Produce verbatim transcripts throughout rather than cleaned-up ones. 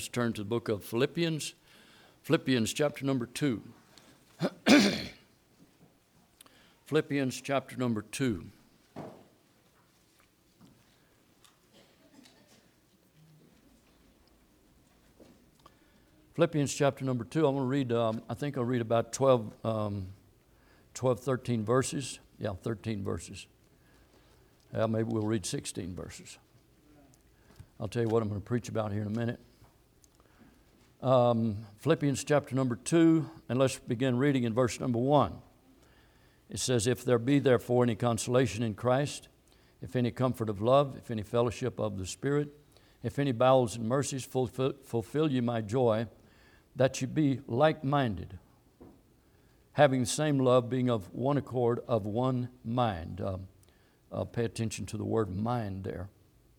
Let's turn to the book of Philippians. Philippians chapter number two. Philippians chapter number two. Philippians chapter number two. I'm going to read, um, I think I'll read about twelve, um, twelve, thirteen verses. Yeah, thirteen verses. Yeah, maybe we'll read sixteen verses. I'll tell you what I'm going to preach about here in a minute. Um, Philippians chapter number two, and let's begin reading in verse number one. It says, "If there be therefore any consolation in Christ, if any comfort of love, if any fellowship of the Spirit, if any bowels and mercies, fulfill, fulfill ye my joy, that ye be like-minded, having the same love, being of one accord, of one mind." Um, uh, pay attention to the word mind there.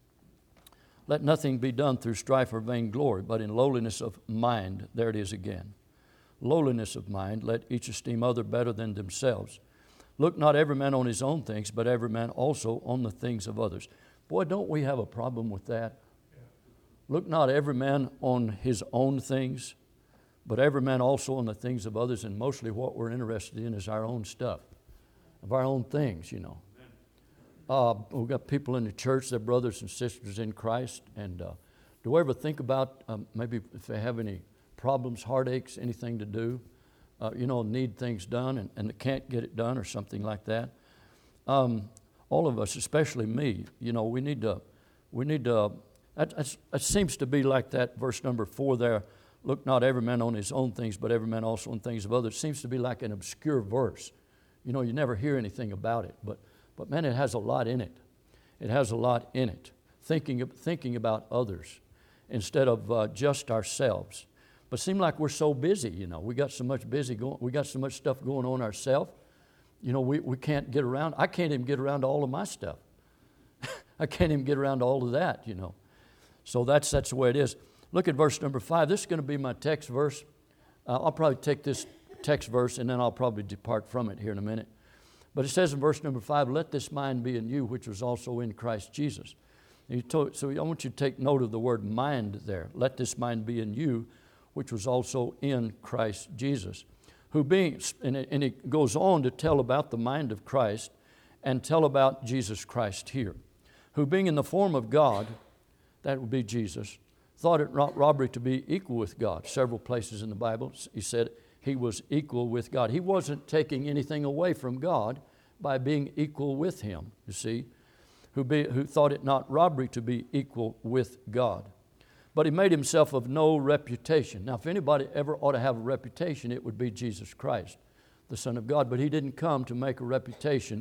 "Let nothing be done through strife or vainglory, but in lowliness of mind." There it is again. "Lowliness of mind, let each esteem other better than themselves. Look not every man on his own things, but every man also on the things of others." Boy, don't we have a problem with that? Yeah. Look not every man on his own things, but every man also on the things of others. And mostly what we're interested in is our own stuff, of our own things, you know. Uh, we've got people in the church, they're brothers and sisters in Christ. And uh, do we ever think about um, maybe if they have any problems, heartaches, anything to do, uh, you know, need things done and, and they can't get it done or something like that? Um, all of us, especially me, you know, we need to, we need to, that, that seems to be like that verse number four there. "Look not every man on his own things, but every man also on things of others." Seems to be like an obscure verse. You know, you never hear anything about it, but But man, it has a lot in it. It has a lot in it. Thinking thinking about others instead of uh, just ourselves. But it seems like we're so busy, you know. We got so much busy going. We got so much stuff going on ourselves. You know, we, we can't get around. I can't even get around to all of my stuff. I can't even get around to all of that, you know. So that's that's the way it is. Look at verse number five. This is going to be my text verse. Uh, I'll probably take this text verse and then I'll probably depart from it here in a minute. But it says in verse number five, "Let this mind be in you, which was also in Christ Jesus." And you told, so I want you to take note of the word mind there. "Let this mind be in you, which was also in Christ Jesus." Who being, and it, and it goes on to tell about the mind of Christ and tell about Jesus Christ here. "Who being in the form of God," that would be Jesus, "thought it not robbery to be equal with God." Several places in the Bible he said he was equal with God. He wasn't taking anything away from God by being equal with him, you see. Who, be, who thought it not robbery to be equal with God. "But he made himself of no reputation." Now, if anybody ever ought to have a reputation, it would be Jesus Christ, the Son of God. But he didn't come to make a reputation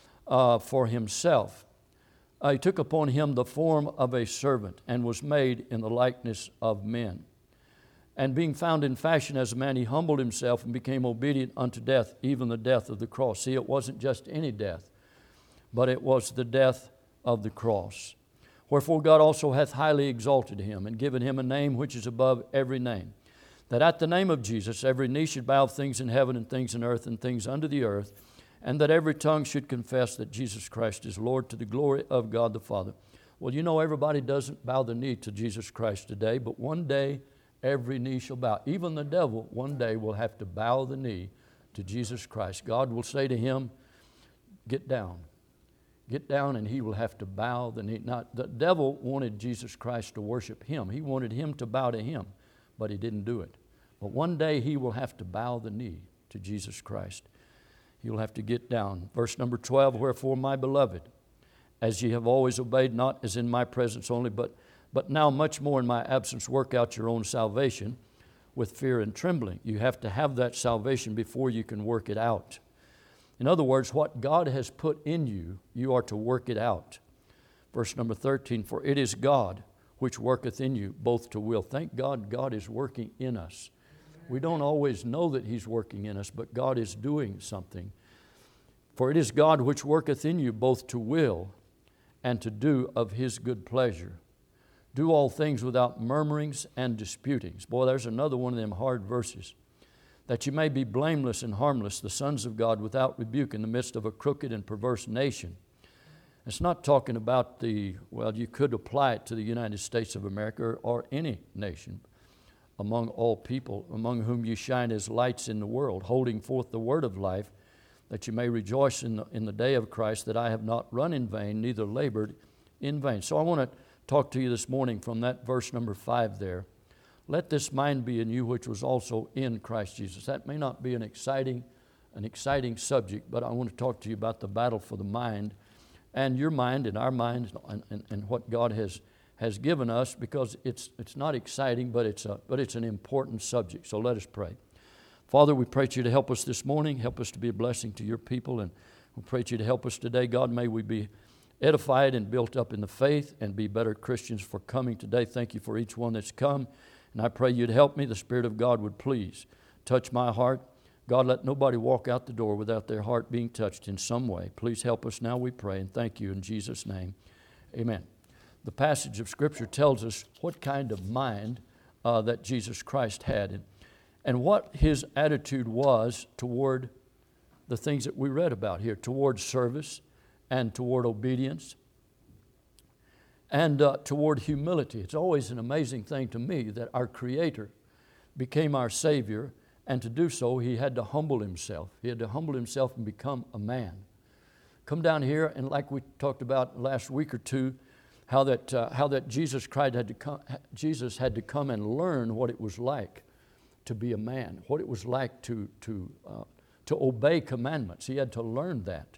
uh, for himself. Uh, he took upon him the form of a servant and was made in the likeness of men. "And being found in fashion as a man, he humbled himself and became obedient unto death, even the death of the cross." See, it wasn't just any death, but it was the death of the cross. "Wherefore God also hath highly exalted him, and given him a name which is above every name, that at the name of Jesus every knee should bow of things in heaven and things in earth and things under the earth, and that every tongue should confess that Jesus Christ is Lord, to the glory of God the Father." Well, you know, everybody doesn't bow the knee to Jesus Christ today, but one day every knee shall bow. Even the devil one day will have to bow the knee to Jesus Christ. God will say to him, "Get down. Get down," and he will have to bow the knee. Now, the devil wanted Jesus Christ to worship him. He wanted him to bow to him, but he didn't do it. But one day he will have to bow the knee to Jesus Christ. He will have to get down. Verse number twelve, "Wherefore, my beloved, as ye have always obeyed, not as in my presence only, but But now much more in my absence, work out your own salvation with fear and trembling." You have to have that salvation before you can work it out. In other words, what God has put in you, you are to work it out. Verse number thirteen, "For it is God which worketh in you, both to will." Thank God, God is working in us. We don't always know that he's working in us, but God is doing something. "For it is God which worketh in you, both to will and to do of his good pleasure. Do all things without murmurings and disputings." Boy, there's another one of them hard verses. "That you may be blameless and harmless, the sons of God, without rebuke, in the midst of a crooked and perverse nation, It's not talking about the, well, you could apply it to the United States of America or, or any nation, among all people, among whom you shine as lights in the world, holding forth the word of life, that you may rejoice in the, in the day of Christ, that I have not run in vain, neither labored in vain. So I want to talk to you this morning from that verse number five there. Let this mind be in you, which was also in Christ Jesus. That may not be an exciting, an exciting subject, but I want to talk to you about the battle for the mind, and your mind and our mind, and, and, and what God has has given us, because it's it's not exciting, but it's a but it's an important subject. So let us pray. Father, we pray you to help us this morning. Help us to be a blessing to your people, and we pray you to help us today. God, may we be edified and built up in the faith and be better Christians for coming today. Thank you for each one that's come, and I pray you'd help me. The Spirit of God would please touch my heart. God, let nobody walk out the door without their heart being touched in some way. Please help us now, we pray, and thank you in Jesus' name. Amen. The passage of Scripture tells us what kind of mind uh, that Jesus Christ had, and, and what his attitude was toward the things that we read about here, toward service and toward obedience and uh, toward humility. It's always an amazing thing to me that our Creator became our Savior, and to do so, he had to humble himself. He had to humble himself and become a man. Come down here, and like we talked about last week or two, how that uh, how that Jesus Christ had to come. Jesus had to come and learn what it was like to be a man, what it was like to to uh, to obey commandments. He had to learn that,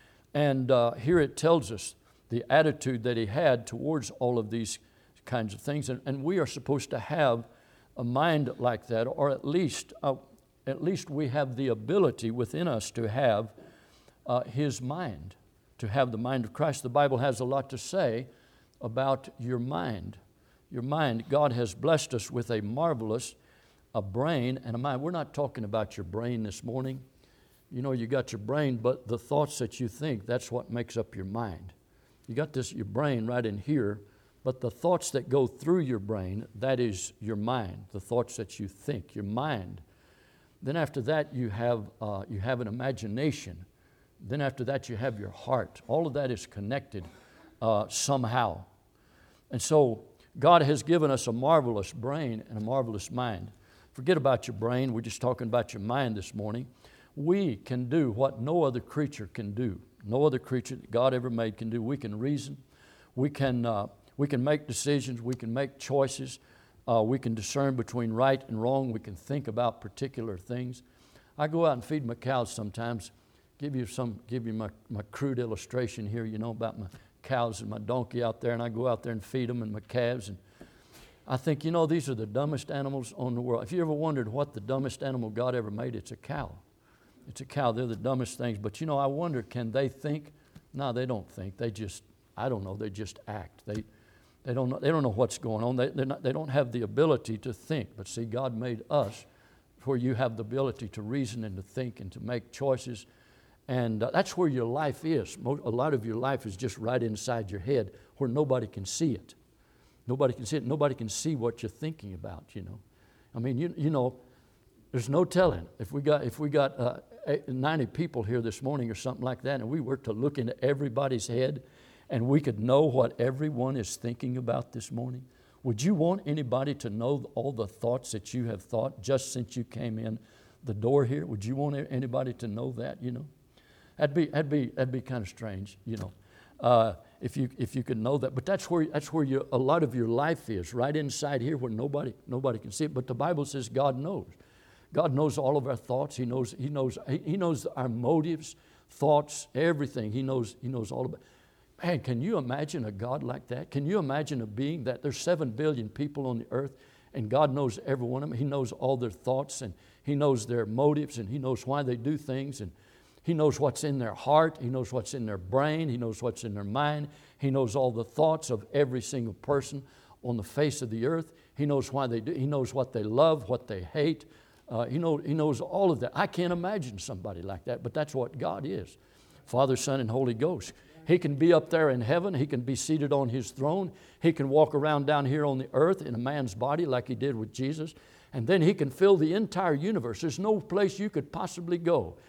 and uh, here it tells us the attitude that he had towards all of these kinds of things, and, and we are supposed to have a mind like that, or at least uh, at least we have the ability within us to have uh, his mind, to have the mind of Christ. The Bible has a lot to say about your mind. Your mind, God has blessed us with a marvelous a brain and a mind. We're not talking about your brain this morning. You know, you got your brain, but the thoughts that you think, that's what makes up your mind. You got this, your brain right in here, but the thoughts that go through your brain, that is your mind, the thoughts that you think, your mind. Then after that, you have uh, you have an imagination. Then after that, you have your heart. All of that is connected uh, somehow. And so God has given us a marvelous brain and a marvelous mind. Forget about your brain. We're just talking about your mind this morning. We can do what no other creature can do. No other creature that God ever made can do. We can reason. We can uh, we can make decisions. We can make choices. Uh, we can discern between right and wrong. We can think about particular things. I go out and feed my cows sometimes. Give you some, give you my, my crude illustration here, you know, about my cows and my donkey out there, and I go out there and feed them and my calves, and I think, you know, these are the dumbest animals on the world. If you ever wondered what the dumbest animal God ever made, it's a cow. It's a cow. They're the dumbest things. But, you know, I wonder, can they think? No, they don't think. They just, I don't know, they just act. They they don't know, they don't know what's going on. They, they're not, they don't have the ability to think. But see, God made us where you have the ability to reason and to think and to make choices. And uh, that's where your life is. Most, a lot of your life is just right inside your head where nobody can see it. Nobody can see it. Nobody can see what you're thinking about, you know. I mean, you you know, there's no telling. If we got if we got uh, ninety people here this morning or something like that, and we were to look into everybody's head and we could know what everyone is thinking about this morning, would you want anybody to know all the thoughts that you have thought just since you came in the door here? Would you want anybody to know that, you know? That'd be that'd be that'd be kind of strange, you know, uh, if you if you could know that. But that's where that's where you, a lot of your life is, right inside here, where nobody nobody can see it. But the Bible says God knows. God knows all of our thoughts. He knows He knows He knows our motives, thoughts, everything. He knows He knows all about. Man, can you imagine a God like that? Can you imagine a being that there's seven billion people on the earth, and God knows every one of them. He knows all their thoughts, and He knows their motives, and He knows why they do things, and He knows what's in their heart. He knows what's in their brain. He knows what's in their mind. He knows all the thoughts of every single person on the face of the earth. He knows why they do. He knows what they love, what they hate. Uh, he, know, he knows all of that. I can't imagine somebody like that, but that's what God is. Father, Son, and Holy Ghost. He can be up there in heaven. He can be seated on His throne. He can walk around down here on the earth in a man's body like He did with Jesus. And then He can fill the entire universe. There's no place you could possibly go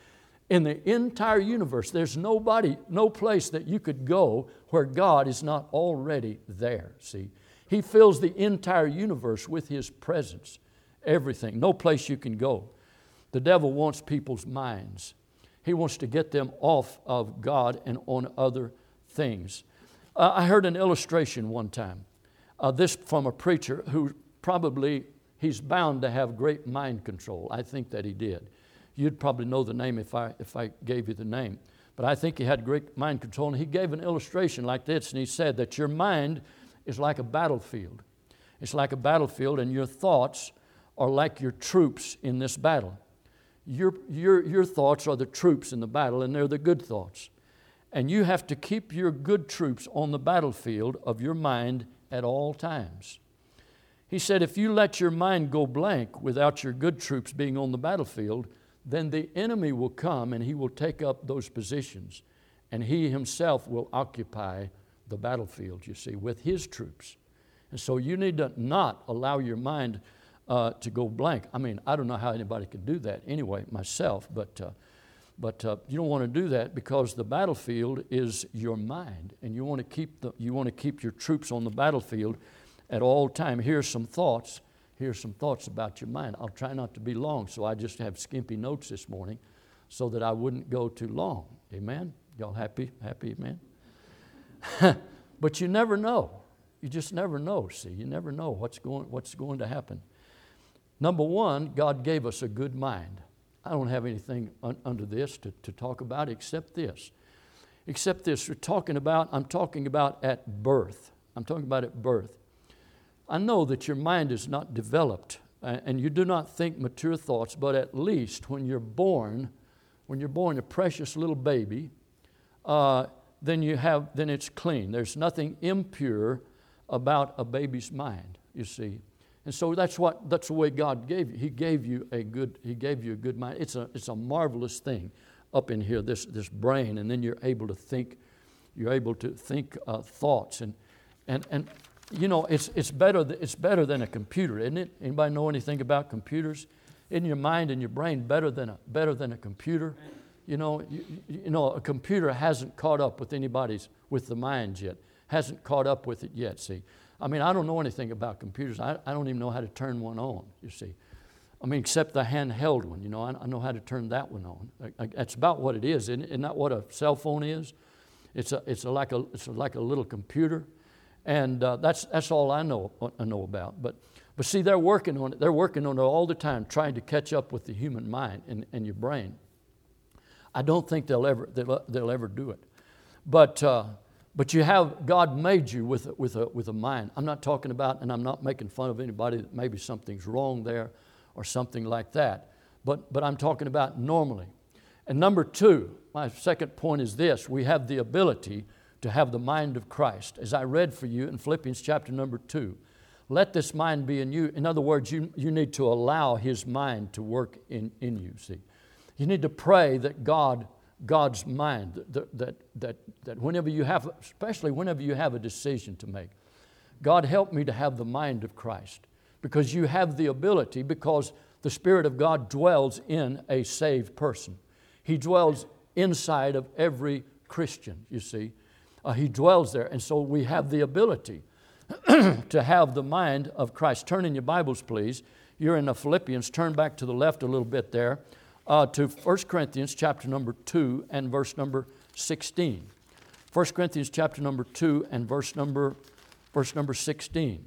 In the entire universe, there's nobody, no place that you could go where God is not already there, see. He fills the entire universe with His presence, everything, no place you can go. The devil wants people's minds. He wants to get them off of God and on other things. Uh, I heard an illustration one time, uh, this from a preacher who probably, he's bound to have great mind control. I think that he did. You'd probably know the name if I if I gave you the name. But I think he had great mind control, and he gave an illustration like this, and he said that your mind is like a battlefield. It's like a battlefield, and your thoughts are like your troops in this battle. Your, your, your thoughts are the troops in the battle, and they're the good thoughts. And you have to keep your good troops on the battlefield of your mind at all times. He said if you let your mind go blank without your good troops being on the battlefield, then the enemy will come and he will take up those positions, and he himself will occupy the battlefield, you see, with his troops. And so you need to not allow your mind uh, to go blank. I mean, I don't know how anybody can do that anyway, myself, but uh, but uh, you don't want to do that because the battlefield is your mind, and you want to keep the you want to keep your troops on the battlefield at all time. Here's some thoughts. Here's some thoughts about your mind. I'll try not to be long, so I just have skimpy notes this morning so that I wouldn't go too long. Amen? Y'all happy? Happy, amen? But you never know. You just never know, see. You never know what's going, what's going to happen. Number one, God gave us a good mind. I don't have anything un- under this to, to talk about except this. Except this. We're talking about, I'm talking about at birth. I'm talking about at birth. I know that your mind is not developed and you do not think mature thoughts, but at least when you're born, when you're born a precious little baby, uh, then you have, then it's clean. There's nothing impure about a baby's mind, you see. And so that's what, that's the way God gave you. He gave you a good, He gave you a good mind. It's a, it's a marvelous thing up in here, this, this brain, and then you're able to think, you're able to think uh, thoughts and, and, and, you know, it's it's better th- it's better than a computer, isn't it? Anybody know anything about computers? Isn't your mind and your brain better than a better than a computer? You know, you, you know, a computer hasn't caught up with anybody's with the mind yet. Hasn't caught up with it yet. See, I mean, I don't know anything about computers. I, I don't even know how to turn one on. You see, I mean, except the handheld one. You know, I, I know how to turn that one on. I, I, that's about what it is. Isn't, isn't that what a cell phone is? It's a it's a, like a it's a, like a little computer. And uh, that's that's all I know I know about. But but see, they're working on it. They're working on it all the time, trying to catch up with the human mind and, and your brain. I don't think they'll ever they'll, they'll ever do it. But uh, but you have God made you with a, with a with a mind. I'm not talking about, and I'm not making fun of anybody that maybe something's wrong there or something like that. But but I'm talking about normally. And number two, my second point is this: we have the ability to have the mind of Christ. As I read for you in Philippians chapter number two, let this mind be in you. In other words, you, you need to allow His mind to work in, in you, see. You need to pray that God, God's mind, that, that, that, that whenever you have, especially whenever you have a decision to make, God help me to have the mind of Christ. Because you have the ability, because the Spirit of God dwells in a saved person. He dwells inside of every Christian, you see. Uh, he dwells there, and so we have the ability to have the mind of Christ. Turn in your Bibles, please. You're in the Philippians. Turn back to the left a little bit there uh, to First Corinthians chapter number two and verse number sixteen. First Corinthians chapter number two and verse number verse number sixteen.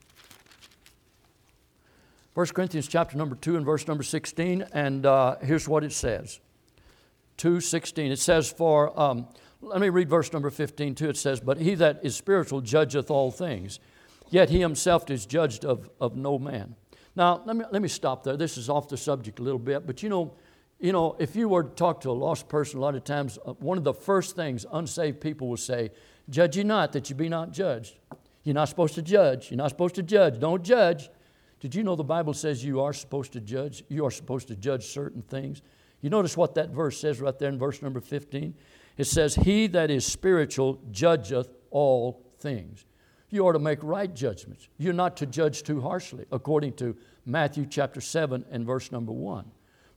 First Corinthians chapter number two and verse number sixteen, and uh, here's what it says. two sixteen. It says for. Um, Let me read verse number fifteen too. It says, but he that is spiritual judgeth all things, yet he himself is judged of, of no man. Now, let me let me stop there. This is off the subject a little bit, but you know, you know, if you were to talk to a lost person, a lot of times, uh, one of the first things unsaved people will say, judge ye not that you be not judged. You're not supposed to judge. You're not supposed to judge. Don't judge. Did you know the Bible says you are supposed to judge? You are supposed to judge certain things. You notice what that verse says right there in verse number fifteen? It says, he that is spiritual judgeth all things. You ought to make right judgments. You're not to judge too harshly, according to Matthew chapter seven and verse number one.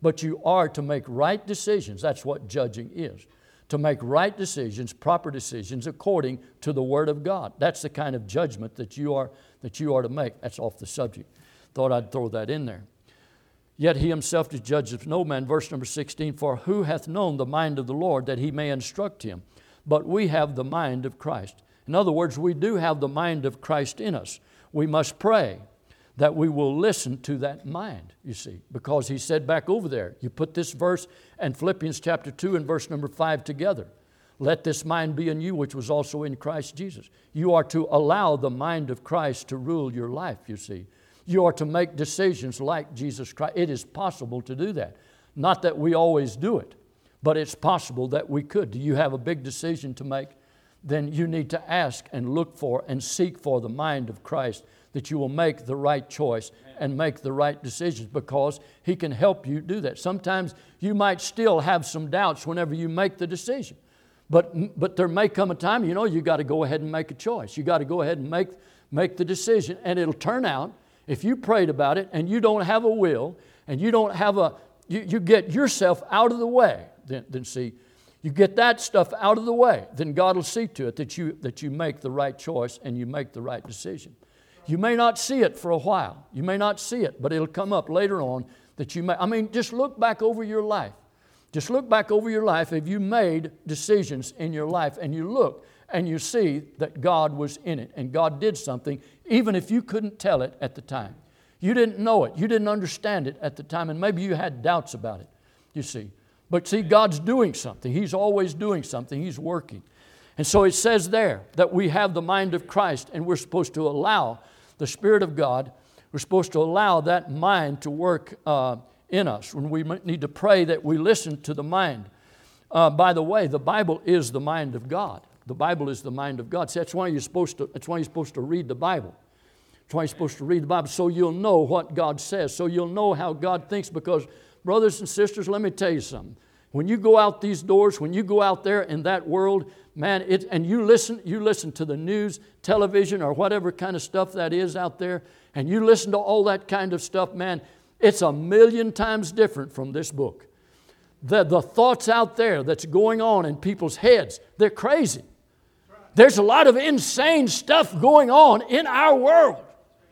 But you are to make right decisions. That's what judging is. To make right decisions, proper decisions, according to the Word of God. That's the kind of judgment that you are, that you are to make. That's off the subject. Thought I'd throw that in there. Yet he himself is judge of no man. Verse number sixteen, for who hath known the mind of the Lord that he may instruct him? But we have the mind of Christ. In other words, we do have the mind of Christ in us. We must pray that we will listen to that mind, you see, because he said back over there, you put this verse and Philippians chapter two and verse number five together. Let this mind be in you, which was also in Christ Jesus. You are to allow the mind of Christ to rule your life, you see. You are to make decisions like Jesus Christ. It is possible to do that. Not that we always do it, but it's possible that we could. Do you have a big decision to make? Then you need to ask and look for and seek for the mind of Christ, that you will make the right choice and make the right decisions, because He can help you do that. Sometimes you might still have some doubts whenever you make the decision. But, but there may come a time, you know, you got to go ahead and make a choice. You got to go ahead and make, make the decision, and it'll turn out, if you prayed about it and you don't have a will and you don't have a, you, you get yourself out of the way, then, then see, you get that stuff out of the way, then God will see to it that you, that you make the right choice and you make the right decision. You may not see it for a while. You may not see it, but it'll come up later on that you may. I mean, just look back over your life. Just look back over your life. If you made decisions in your life and you look and you see that God was in it and God did something, even if you couldn't tell it at the time. You didn't know it. You didn't understand it at the time, and maybe you had doubts about it, you see. But see, God's doing something. He's always doing something. He's working. And so it says there that we have the mind of Christ, and we're supposed to allow the Spirit of God, we're supposed to allow that mind to work uh, in us. When we need to pray that we listen to the mind. Uh, by the way, the Bible is the mind of God. The Bible is the mind of God. See, that's why you're supposed to, that's why you're supposed to read the Bible. That's why you're supposed to read the Bible, so you'll know what God says, so you'll know how God thinks. Because, brothers and sisters, let me tell you something. When you go out these doors, when you go out there in that world, man, it, and you listen, you listen to the news, television, or whatever kind of stuff that is out there, and you listen to all that kind of stuff, man, it's a million times different from this book. The, the thoughts out there that's going on in people's heads, they're crazy. There's a lot of insane stuff going on in our world.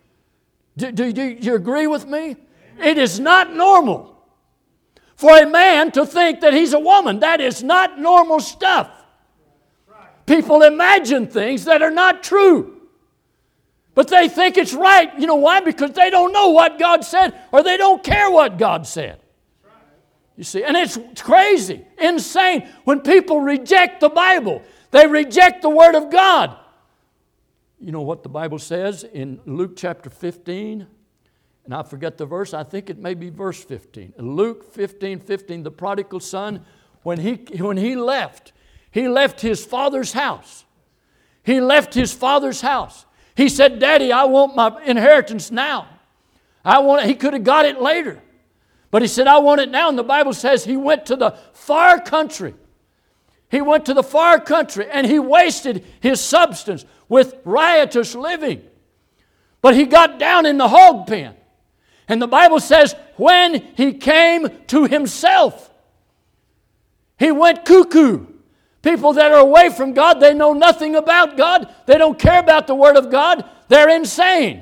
Do, do, do you agree with me? It is not normal for a man to think that he's a woman. That is not normal stuff. People imagine things that are not true. But they think it's right. You know why? Because they don't know what God said, or they don't care what God said. You see, and it's crazy, insane when people reject the Bible. They reject the Word of God. You know what the Bible says in Luke chapter fifteen? And I forget the verse. I think it may be verse fifteen. In Luke fifteen fifteen, the prodigal son, when he, when he left, he left his father's house. He left his father's house. He said, Daddy, I want my inheritance now. I want it. He could have got it later. But he said, I want it now. And the Bible says he went to the far country. He went to the far country and he wasted his substance with riotous living. But he got down in the hog pen. And the Bible says when he came to himself, he went cuckoo. People that are away from God, they know nothing about God. They don't care about the Word of God. They're insane.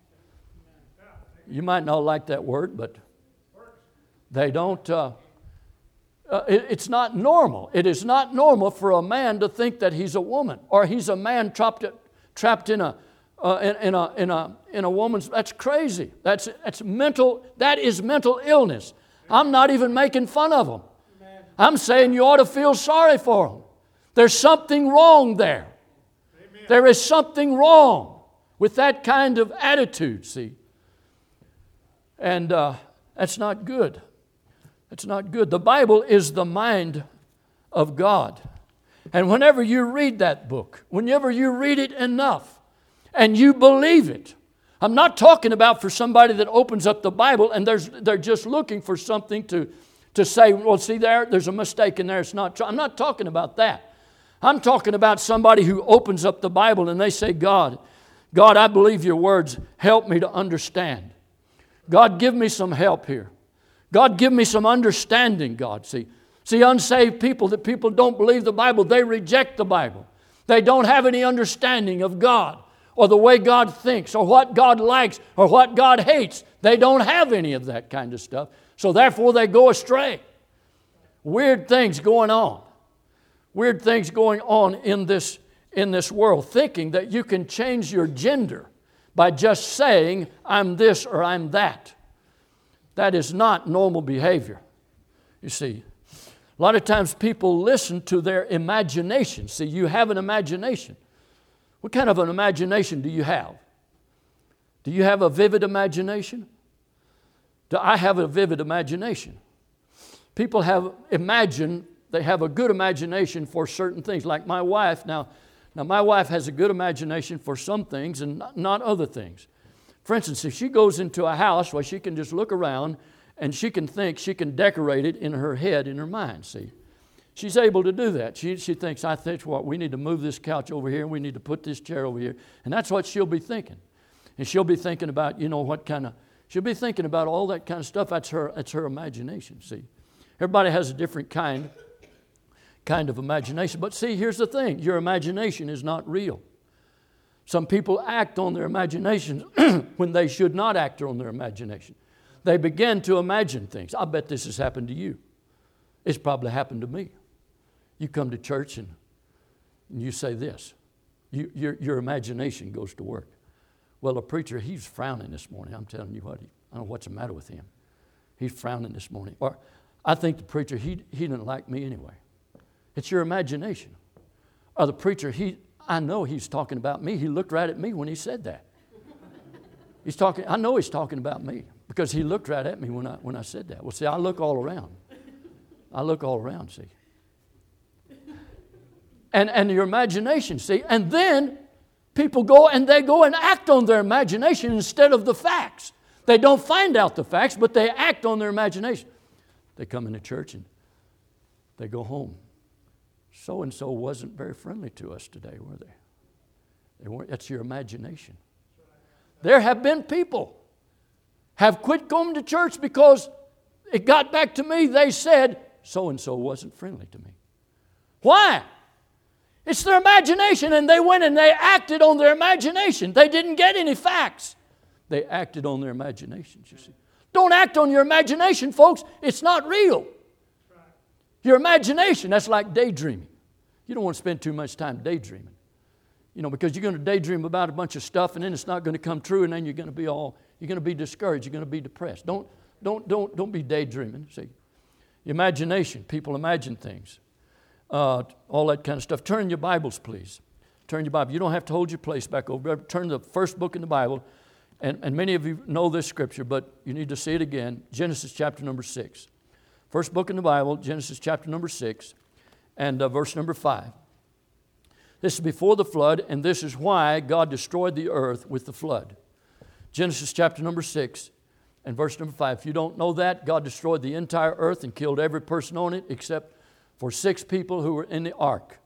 You might not like that word, but they don't... Uh, Uh, it, it's not normal. It is not normal for a man to think that he's a woman, or he's a man trapped, trapped in a uh, in, in a in a in a woman's. That's crazy. That's that's mental. That is mental illness. I'm not even making fun of them. I'm saying you ought to feel sorry for them. There's something wrong there. There is something wrong with that kind of attitude. See, and uh, that's not good. It's not good. The Bible is the mind of God. And whenever you read that book, whenever you read it enough and you believe it, I'm not talking about for somebody that opens up the Bible and there's, they're just looking for something to, to say, well, see there, there's a mistake in there. It's not true. I'm not talking about that. I'm talking about somebody who opens up the Bible and they say, God, God, I believe your words. Help me to understand. God, give me some help here. God, give me some understanding, God. See, see, unsaved people, that people don't believe the Bible, they reject the Bible. They don't have any understanding of God or the way God thinks or what God likes or what God hates. They don't have any of that kind of stuff. So therefore they go astray. Weird things going on. Weird things going on in this, in this world, thinking that you can change your gender by just saying, I'm this or I'm that. That is not normal behavior. You see, a lot of times people listen to their imagination. See, you have an imagination. What kind of an imagination do you have? Do you have a vivid imagination? Do I have a vivid imagination? People have imagined, they have a good imagination for certain things. Like my wife, now, now my wife has a good imagination for some things and not other things. For instance, if she goes into a house where she can just look around and she can think, she can decorate it in her head, in her mind, see. She's able to do that. She, she thinks, I think what, we need to move this couch over here and we need to put this chair over here. And that's what she'll be thinking. And she'll be thinking about, you know, what kind of, she'll be thinking about all that kind of stuff. That's her, that's her imagination, see. Everybody has a different kind, kind of imagination. But see, here's the thing. Your imagination is not real. Some people act on their imagination when they should not act on their imagination. They begin to imagine things. I bet this has happened to you. It's probably happened to me. You come to church and, and you say this. You, your, your imagination goes to work. Well, the preacher, he's frowning this morning. I'm telling you what, he, I don't know what's the matter with him. He's frowning this morning. Or I think the preacher, he, he didn't like me anyway. It's your imagination. Or the preacher, he, I know he's talking about me. He looked right at me when he said that. He's talking, I know he's talking about me because he looked right at me when I, when I said that. Well, see, I look all around. I look all around, see. And, and your imagination, see. And then people go and they go and act on their imagination instead of the facts. They don't find out the facts, but they act on their imagination. They come into church and they go home. So-and-so wasn't very friendly to us today, were they? They weren't. That's your imagination. There have been people have quit going to church because it got back to me. They said, so-and-so wasn't friendly to me. Why? It's their imagination, and they went and they acted on their imagination. They didn't get any facts. They acted on their imaginations, you see. Don't act on your imagination, folks. It's not real. Your imagination, that's like daydreaming. You don't want to spend too much time daydreaming. You know, because you're going to daydream about a bunch of stuff and then it's not going to come true and then you're going to be all, you're going to be discouraged, you're going to be depressed. Don't, don't, don't, don't be daydreaming, see. Imagination, people imagine things. Uh, all that kind of stuff. Turn your Bibles, please. Turn your Bible. You don't have to hold your place back over. Turn to the first book in the Bible. And, and many of you know this scripture, but you need to see it again. Genesis chapter number six. First book in the Bible, Genesis chapter number six, and uh, verse number five. This is before the flood, and this is why God destroyed the earth with the flood. Genesis chapter number six and verse number five. If you don't know that, God destroyed the entire earth and killed every person on it except for six people who were in the ark.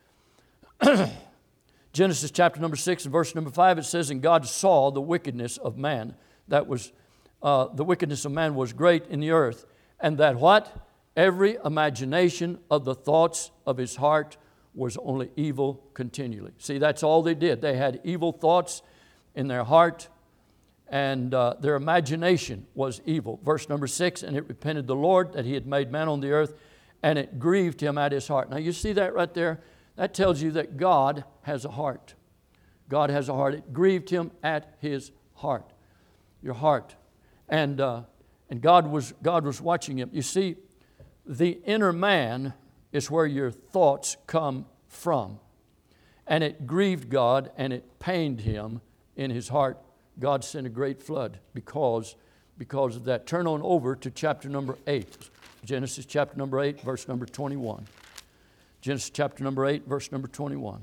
Genesis chapter number six and verse number five, it says, and God saw the wickedness of man. That was, uh, the wickedness of man was great in the earth. And that what? Every imagination of the thoughts of his heart was only evil continually. See, that's all they did. They had evil thoughts in their heart, and uh, their imagination was evil. Verse number six, and it repented the Lord that he had made man on the earth, and it grieved him at his heart. Now you see that right there? That tells you that God has a heart. God has a heart. It grieved him at his heart. Your heart. And uh, and God was God was watching him. You see, the inner man is where your thoughts come from. And it grieved God and it pained him in his heart. God sent a great flood because, because of that. Turn on over to chapter number eight. Genesis chapter number eight, verse number twenty-one. Genesis chapter number eight, verse number twenty-one.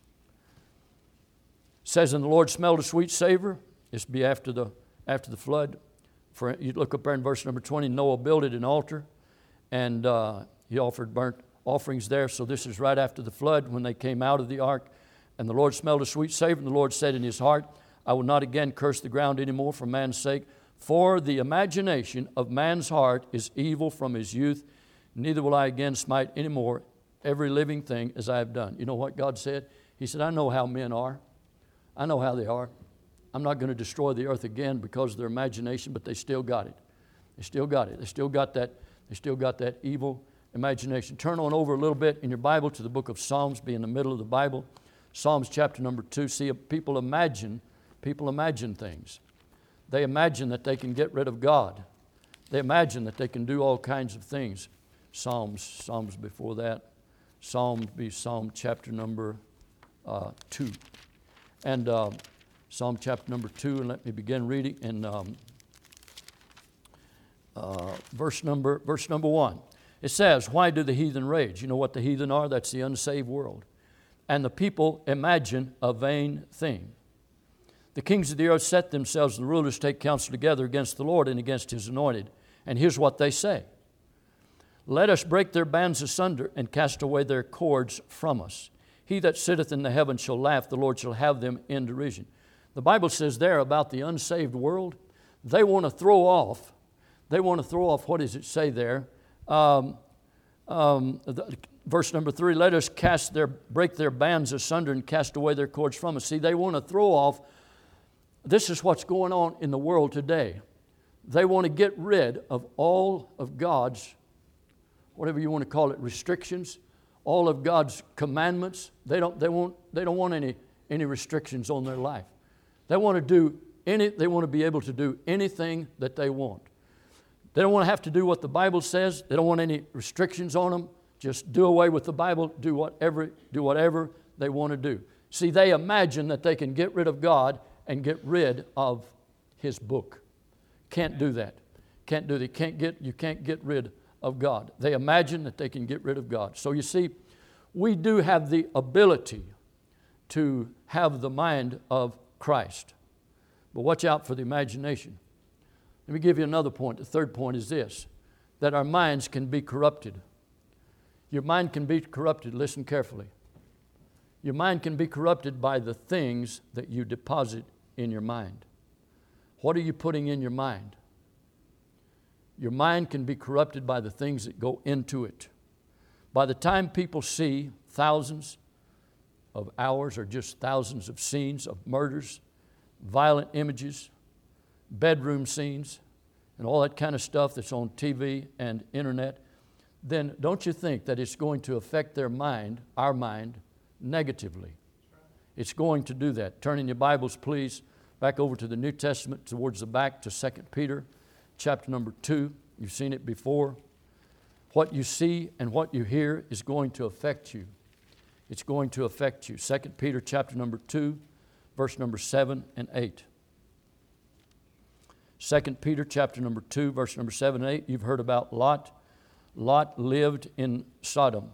It says, and the Lord smelled a sweet savor. This be after the after the flood. For you look up there in verse number twenty, Noah builded an altar, and uh, he offered burnt offerings there. So this is right after the flood when they came out of the ark. And the Lord smelled a sweet savor, and the Lord said in his heart, I will not again curse the ground anymore for man's sake, For the imagination of man's heart is evil from his youth, neither will I again smite any more every living thing as I have done. You know what God said? He said, I know how men are. I know how they are. I'm not going to destroy the earth again because of their imagination, but they still got it. They still got it. They still got that, they still got that evil imagination. Turn on over a little bit in your Bible to the book of Psalms, be in the middle of the Bible. Psalms chapter number two. See, people imagine, people imagine things. They imagine that they can get rid of God. They imagine that they can do all kinds of things. Psalms, Psalms before that. Psalms be Psalm chapter number uh, two. And uh, Psalm chapter number two, and let me begin reading in um, uh, verse number verse number one. It says, why do the heathen rage? You know what the heathen are? That's the unsaved world. And the people imagine a vain thing. The kings of the earth set themselves, the rulers take counsel together against the Lord and against His anointed. And here's what they say. Let us break their bands asunder and cast away their cords from us. He that sitteth in the heavens shall laugh, the Lord shall have them in derision. The Bible says there about the unsaved world, they want to throw off, they want to throw off, what does it say there? Um, um, the, verse number three, let us cast their, break their bands asunder and cast away their cords from us. See, they want to throw off. This is what's going on in the world today. They want to get rid of all of God's, whatever you want to call it, restrictions, all of God's commandments. They don't, they won't, they don't want any, any restrictions on their life. They want to do any, they want to be able to do anything that they want. They don't want to have to do what the Bible says. They don't want any restrictions on them. Just do away with the Bible, do whatever, do whatever they want to do. See, they imagine that they can get rid of God and get rid of His book. Can't do that. Can't do that. Can't get, you can't get rid of God. They imagine that they can get rid of God. So you see, we do have the ability to have the mind of Christ. But watch out for the imagination. Let me give you another point. The third point is this, that our minds can be corrupted. Your mind can be corrupted. Listen carefully. Your mind can be corrupted by the things that you deposit in your mind. What are you putting in your mind? Your mind can be corrupted by the things that go into it. By the time people see thousands of hours or just thousands of scenes of murders, violent images, bedroom scenes, and all that kind of stuff that's on T V and internet, then don't you think that it's going to affect their mind, our mind, negatively? It's going to do that. Turn in your Bibles, please, back over to the New Testament, towards the back to Second Peter, chapter number two. You've seen it before. What you see and what you hear is going to affect you. It's going to affect you. Second Peter, chapter number two, verse number seven and eight. Second Peter, chapter number two, verse number seven and eight. You've heard about Lot. Lot lived in Sodom.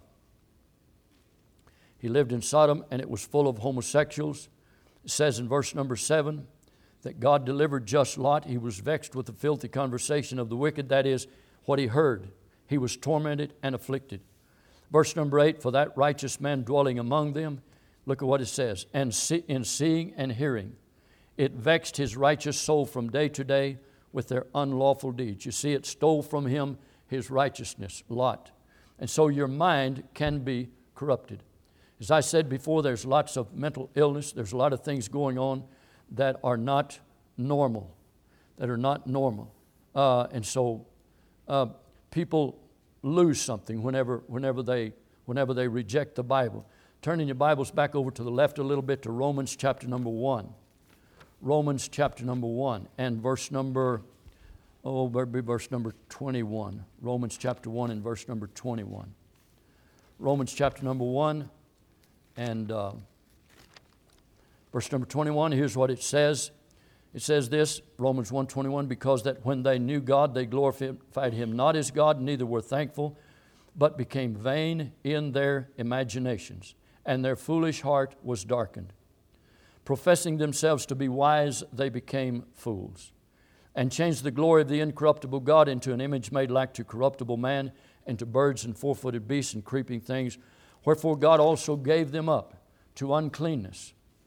He lived in Sodom, and it was full of homosexuals. It says in verse number seven that God delivered just Lot. He was vexed with the filthy conversation of the wicked. That is what he heard. He was tormented and afflicted. Verse number eight, for that righteous man dwelling among them, look at what it says, and see, in seeing and hearing, it vexed his righteous soul from day to day with their unlawful deeds. You see, it stole from him his righteousness, Lot. And so your mind can be corrupted. As I said before, there's lots of mental illness. There's a lot of things going on that are not normal, that are not normal. Uh, and so uh, people lose something whenever, whenever, they, whenever they reject the Bible. Turning your Bibles back over to the left a little bit to Romans chapter number one. Romans chapter number one and verse number, oh, maybe verse number twenty-one. Romans chapter one and verse number twenty-one. Romans chapter number one and uh, verse number twenty-one, here's what it says. It says this, Romans one twenty-one, because that when they knew God, they glorified Him not as God, neither were thankful, but became vain in their imaginations, and their foolish heart was darkened. Professing themselves to be wise, they became fools, and changed the glory of the incorruptible God into an image made like to corruptible man, and to birds and four-footed beasts and creeping things. Wherefore God also gave them up to uncleanness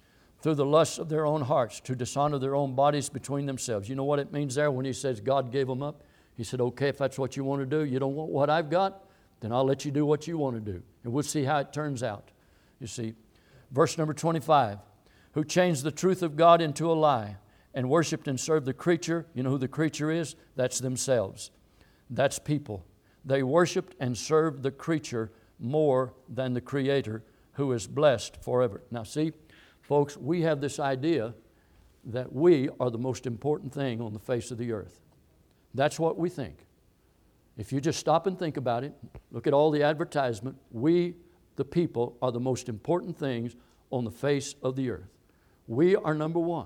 through the lusts of their own hearts, to dishonor their own bodies between themselves. You know what it means there when he says God gave them up? He said, okay, if that's what you want to do, you don't want what I've got, then I'll let you do what you want to do. And we'll see how it turns out. You see, verse number twenty-five, who changed the truth of God into a lie and worshiped and served the creature. You know who the creature is? That's themselves. That's people. They worshiped and served the creature more than the Creator, who is blessed forever. Now see, folks, we have this idea that we are the most important thing on the face of the earth. That's what we think. If you just stop and think about it, look at all the advertisement, we, the people, are the most important things on the face of the earth. We are number one.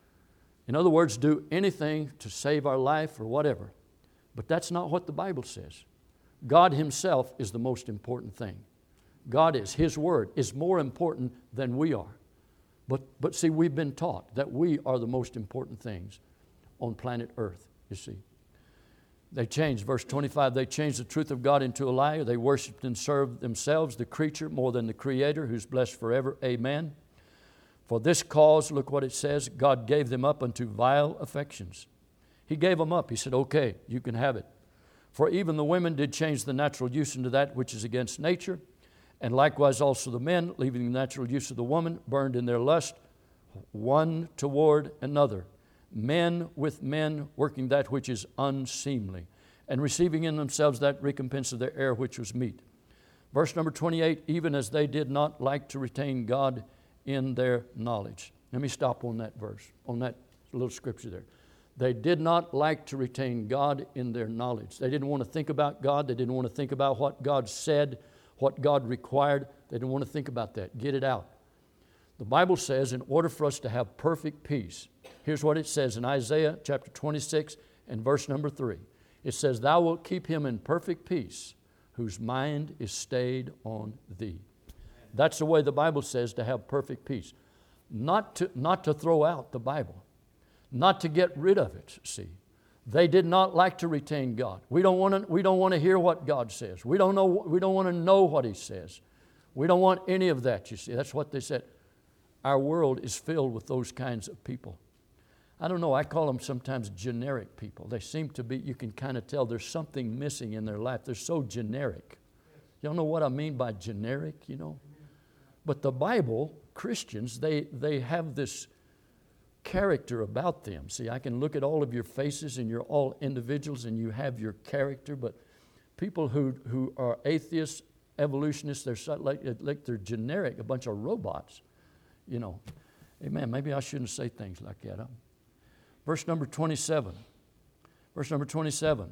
In other words, do anything to save our life or whatever. But that's not what the Bible says. God Himself is the most important thing. God is. His Word is more important than we are. But, but see, we've been taught that we are the most important things on planet Earth, you see. They changed, verse twenty-five, they changed the truth of God into a lie. They worshiped and served themselves, the creature, more than the Creator, who's blessed forever. Amen. For this cause, look what it says, God gave them up unto vile affections. He gave them up. He said, okay, you can have it. For even the women did change the natural use into that which is against nature, and likewise also the men, leaving the natural use of the woman, burned in their lust, one toward another. Men with men, working that which is unseemly, and receiving in themselves that recompense of their error which was meet. Verse number twenty-eight, even as they did not like to retain God in their knowledge. Let me stop on that verse, on that little scripture there. They did not like to retain God in their knowledge. They didn't want to think about God. They didn't want to think about what God said, what God required. They didn't want to think about that. Get it out. The Bible says in order for us to have perfect peace, here's what it says in Isaiah chapter twenty-six and verse number three. It says, thou wilt keep him in perfect peace, whose mind is stayed on thee. That's the way the Bible says to have perfect peace. Not to, not to throw out the Bible. Not to get rid of it, see. They did not like to retain God. We don't want to, we don't want to hear what God says. We don't know, we don't want to know what He says. We don't want any of that, you see. That's what they said. Our world is filled with those kinds of people. I don't know, I call them sometimes generic people. They seem to be, you can kind of tell there's something missing in their life. They're so generic. Y'all know what I mean by generic, you know? But the Bible, Christians, they, they have this character about them. See, I can look at all of your faces and you're all individuals and you have your character, but people who, who are atheists, evolutionists, they're so, like, like they're generic, a bunch of robots, you know. Amen. Maybe I shouldn't say things like that. Huh? Verse number twenty-seven. Verse number twenty-seven.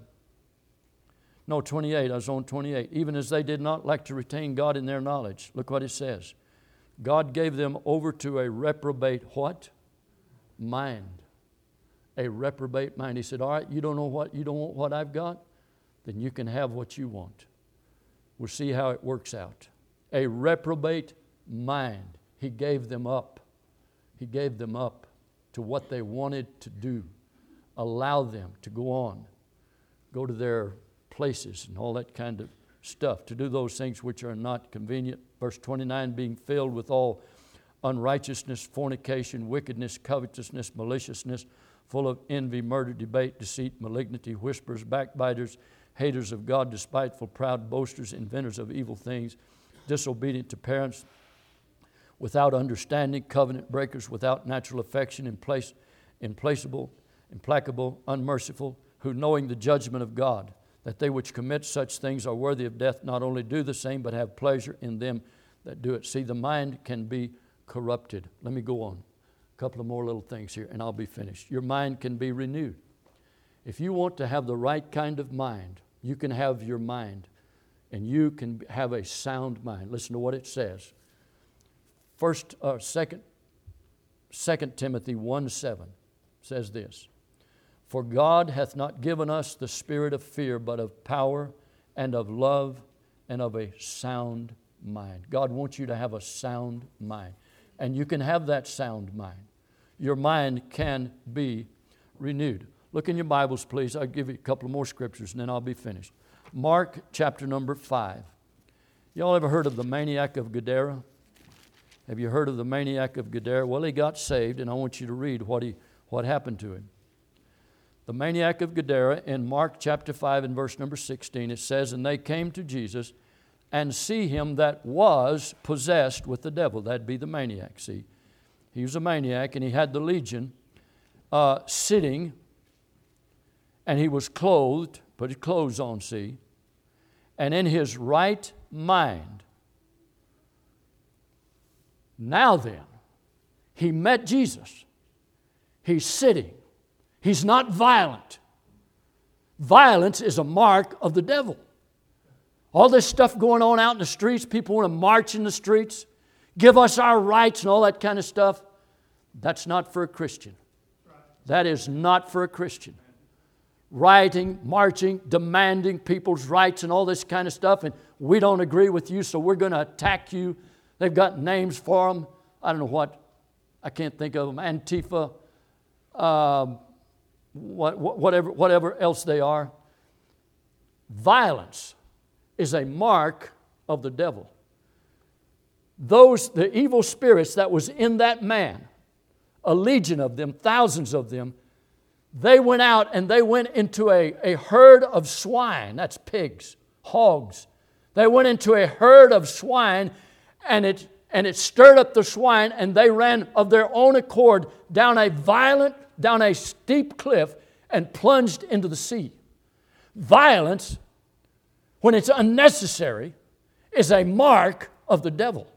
No, twenty-eight. I was on twenty-eight. Even as they did not like to retain God in their knowledge. Look what it says. God gave them over to a reprobate what? Mind. A reprobate mind. He said, all right, you don't know what, you don't want what I've got? Then you can have what you want. We'll see how it works out. A reprobate mind. He gave them up. He gave them up to what they wanted to do. Allow them to go on. Go to their places and all that kind of stuff. To do those things which are not convenient. Verse twenty-nine, being filled with all unrighteousness, fornication, wickedness, covetousness, maliciousness, full of envy, murder, debate, deceit, malignity, whisperers, backbiters, haters of God, despiteful, proud, boasters, inventors of evil things, disobedient to parents, without understanding, covenant breakers, without natural affection, implac- implacable, implacable, unmerciful, who knowing the judgment of God, that they which commit such things are worthy of death, not only do the same, but have pleasure in them that do it. See, the mind can be corrupted. Let me go on. A couple of more little things here, and I'll be finished. Your mind can be renewed. If you want to have the right kind of mind, you can have your mind, and you can have a sound mind. Listen to what it says. First, uh, second, Second Timothy one seven says this. For God hath not given us the spirit of fear, but of power and of love and of a sound mind. God wants you to have a sound mind. And you can have that sound mind. Your mind can be renewed. Look in your Bibles, please. I'll give you a couple more scriptures and then I'll be finished. Mark chapter number five. Y'all ever heard of the maniac of Gadara? Have you heard of the maniac of Gadara? Well, he got saved, and I want you to read what he what happened to him. The maniac of Gadara, in Mark chapter five and verse number sixteen, it says, and they came to Jesus and see him that was possessed with the devil. That'd be the maniac, see. He was a maniac, and he had the legion uh, sitting, and he was clothed, put his clothes on, see, and in his right mind. Now then, he met Jesus. He's sitting. He's not violent. Violence is a mark of the devil. All this stuff going on out in the streets, people want to march in the streets, give us our rights and all that kind of stuff. That's not for a Christian. That is not for a Christian. Rioting, marching, demanding people's rights and all this kind of stuff, and we don't agree with you, so we're going to attack you. They've got names for them. I don't know what. I can't think of them. Antifa, um, what, whatever, whatever else they are. Violence is a mark of the devil. Those, the evil spirits that was in that man, a legion of them, thousands of them, they went out and they went into a, a herd of swine. That's pigs, hogs. They went into a herd of swine, and it, and it stirred up the swine, and they ran of their own accord down a violent, down a steep cliff and plunged into the sea. Violence, when it's unnecessary, is a mark of the devil.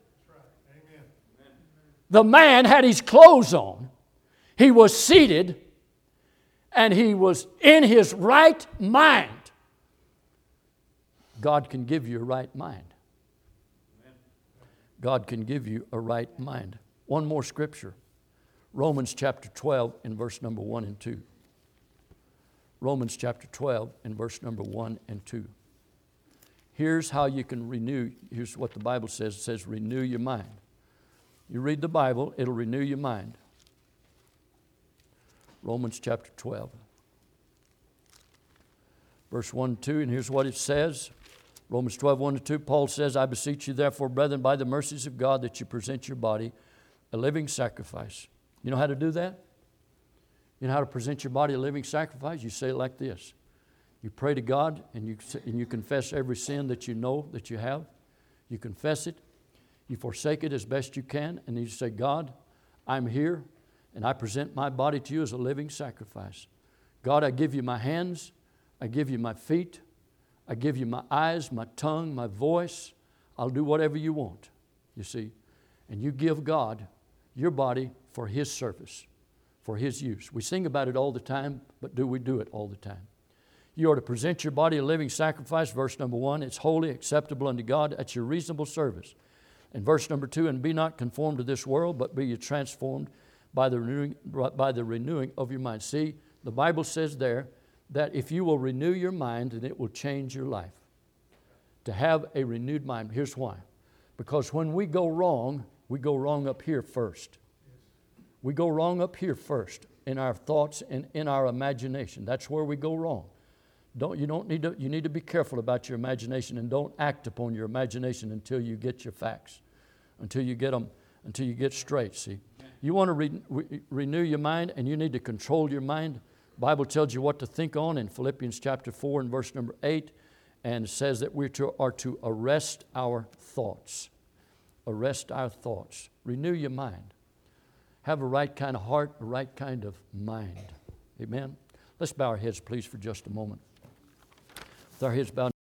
The man had his clothes on. He was seated, and he was in his right mind. God can give you a right mind. God can give you a right mind. One more scripture. Romans chapter twelve and verse number one and two. Romans chapter twelve and verse number one and two. Here's how you can renew. Here's what the Bible says. It says renew your mind. You read the Bible, it'll renew your mind. Romans chapter twelve. Verse one and two, and here's what it says. Romans twelve, one and two, Paul says, I beseech you therefore, brethren, by the mercies of God, that you present your body a living sacrifice. You know how to do that? You know how to present your body a living sacrifice? You say it like this. You pray to God, and you, and you confess every sin that you know that you have. You confess it. You forsake it as best you can, and you say, God, I'm here, and I present my body to you as a living sacrifice. God, I give you my hands. I give you my feet. I give you my eyes, my tongue, my voice. I'll do whatever you want, you see. And you give God your body for His service, for His use. We sing about it all the time, but do we do it all the time? You are to present your body a living sacrifice, verse number one. It's holy, acceptable unto God. That's your reasonable service. And verse number two, and be not conformed to this world, but be ye transformed by the renewing, by the renewing of your mind. See, the Bible says there that if you will renew your mind, then it will change your life. To have a renewed mind. Here's why. Because when we go wrong, we go wrong up here first. We go wrong up here first in our thoughts and in our imagination. That's where we go wrong. Don't, you don't need to, you need to be careful about your imagination, and don't act upon your imagination until you get your facts, until you get them, until you get straight, see. You want to re, re, renew your mind, and you need to control your mind. The Bible tells you what to think on in Philippians chapter four and verse number eight, and says that we are to arrest our thoughts. Arrest our thoughts. Renew your mind. Have a right kind of heart, a right kind of mind. Amen? Let's bow our heads, please, for just a moment. With our heads bowed.